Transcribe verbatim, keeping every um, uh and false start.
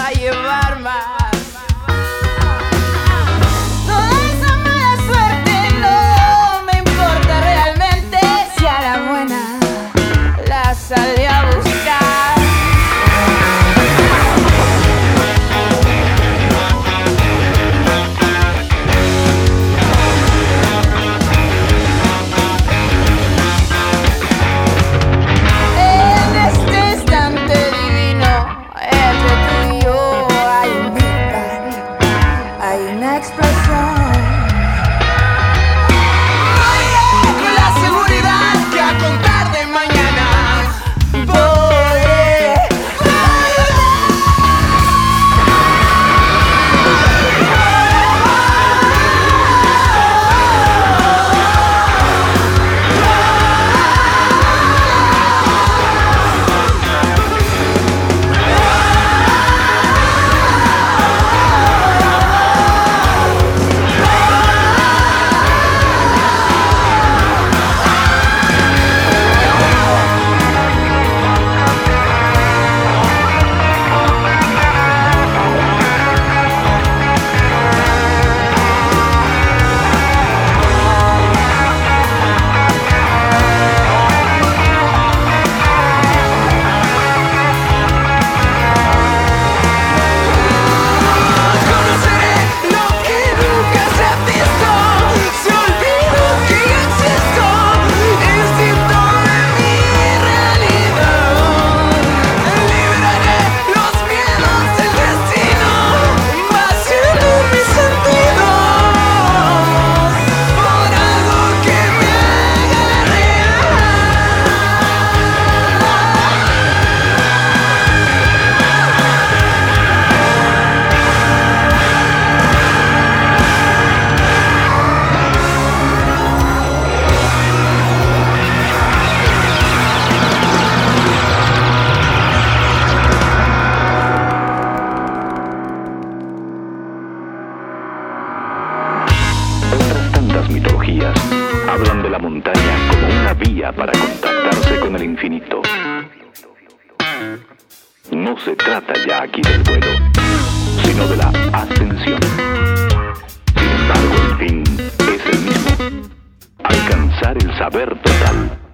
a llevar más. Salí a buscar. En este instante divino entre tú y yo hay un Big Bang, hay una explosión. Con la seguridad que a contar de mañana mitologías hablan de la montaña como una vía para contactarse con el infinito. No se trata ya aquí del vuelo, sino de la ascensión. Sin embargo, el fin es el mismo: alcanzar el saber total.